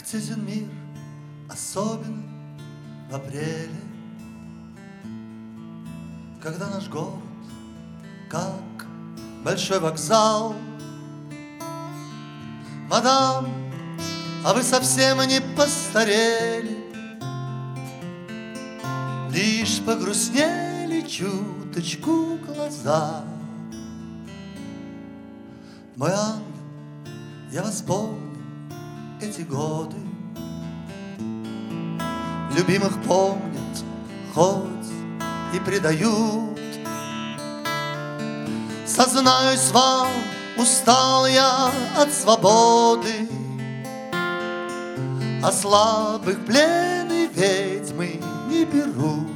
тесен мир, особенно в апреле, когда наш город, как большой вокзал. Мадам, а вы совсем не постарели, лишь погрустнели чуточку глаза. Мой ангел, я вас помню эти годы, любимых помнят, хоть и предают. Сознаюсь вам, устал я от свободы, а слабых плены ведьмы не берут.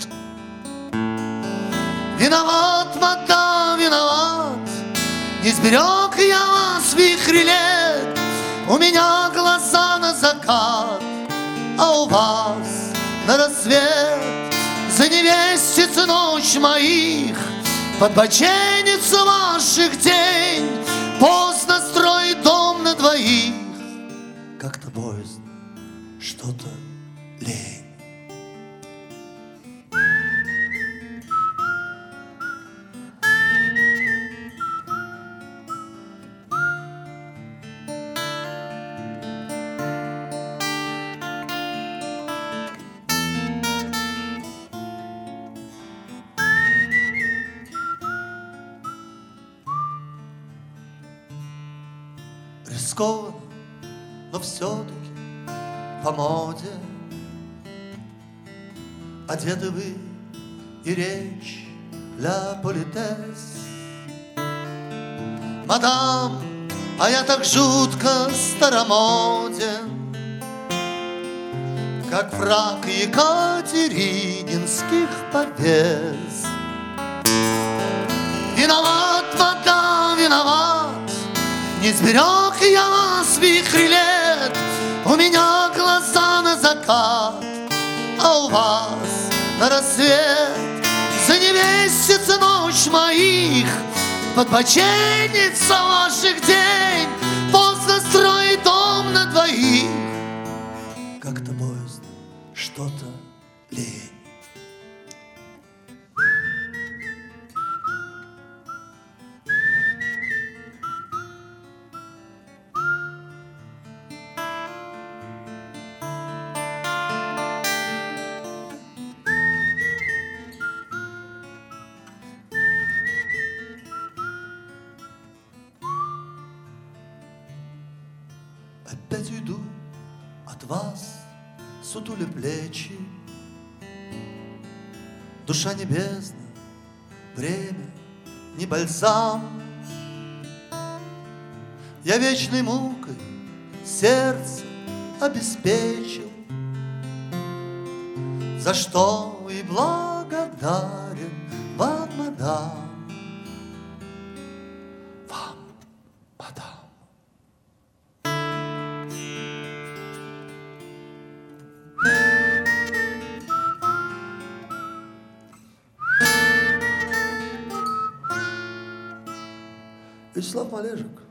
Виноват, мадам, виноват, не сберег я вас в вихре лет. У меня глаза на закат, а у вас на рассвет. За невестиц ночь моих, подбоченец ваших день, поздно строить дом на двоих, как-то боязно, что-то лень. Рискованно, но все-таки по моде одеты вы, и речь для политес. Мадам, а я так жутко старомоден, как враг екатерининских повес. Виноват, мадам, виноват, не сберег я вас в вихре лет. У меня глаза на закат, а у вас на рассвет. За невестиц ночь моих, подбоченница ваших день, поздно строить дом на двоих, как-то боязно, что-то лень. Опять уйду от вас, сутули плечи, душа небесна, время не бальзам. Я вечной мукой сердце обеспечил, за что и благодарен вам, мадам. Вам, мадам. Вячеслав Малежик.